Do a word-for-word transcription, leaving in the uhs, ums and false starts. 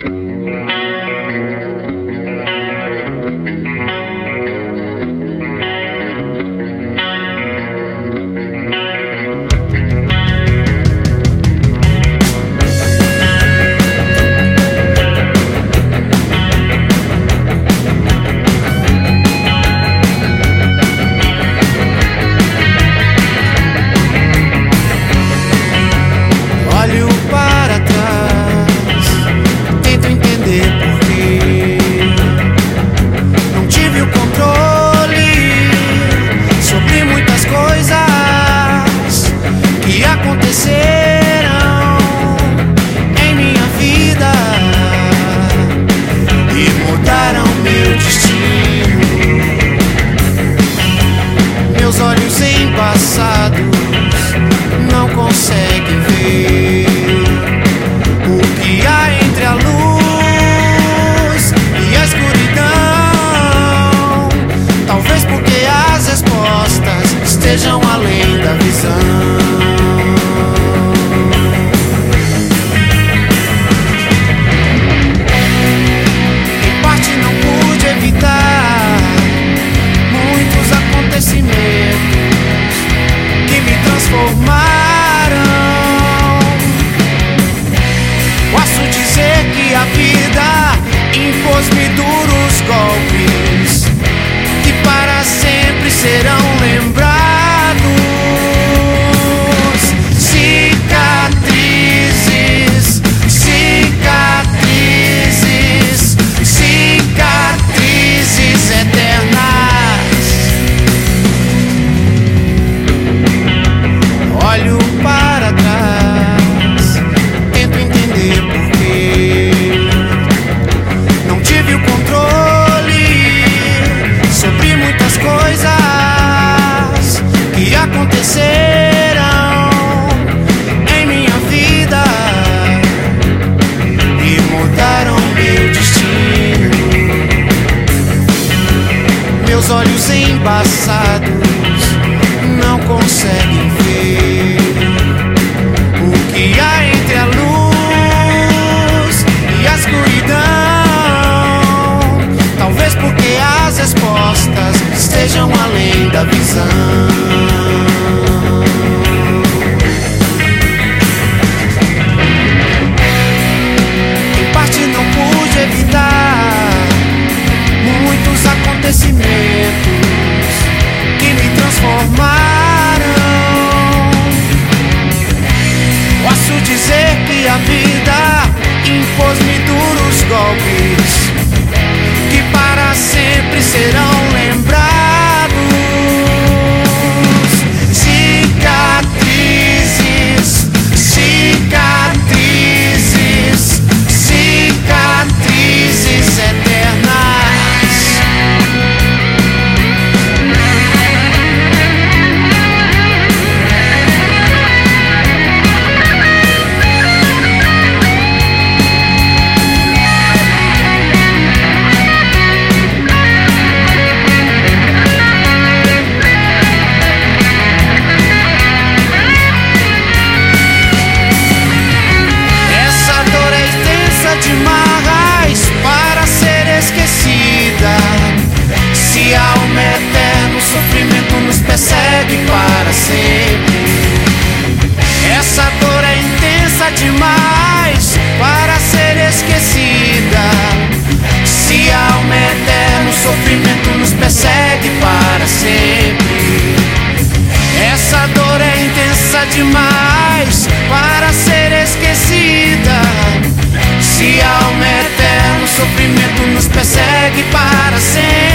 Não conseguem ver o que há entre a luz e a escuridão. Talvez porque as respostas estejam além da visão. Em parte não pude evitar muitos acontecimentos que me transformaram. Posso dizer que a vida impôs-me duros golpes que para sempre serão lembrados. Cicatrizes, cicatrizes, cicatrizes eternas. Olho para trás, tento entender porquê. Não tive o controle sobre muitas coisas que aconteceram em minha vida e mudaram meu destino. Meus olhos embaçados não conseguem ver o que há entre a luz e a escuridão. Talvez porque as respostas estejam além da visão. Em parte não pude evitar muitos acontecimentos que me transformaram. Posso dizer que a vida impôs-me duros golpes que para sempre serão lembrados. Cicatrizes, cicatrizes, cicatrizes eternas. Demais para ser esquecida. Se há um eterno sofrimento nos persegue para sempre. Essa dor é intensa demais para ser esquecida. Se há um eterno sofrimento nos persegue para sempre. Essa dor é intensa demais para ser esquecida. Se há um eterno sofrimento nos persegue para sempre.